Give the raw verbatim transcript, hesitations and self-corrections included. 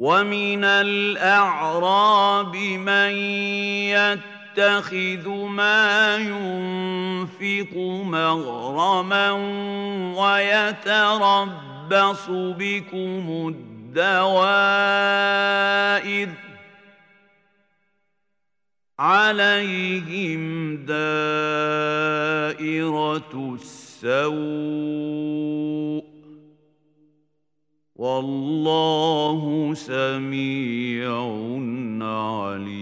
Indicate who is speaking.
Speaker 1: ومن الأعراب من يتخذ ما ينفق مغرما ويتربص بكم الدوائر عليهم دائرة السوء والله سميع عليم.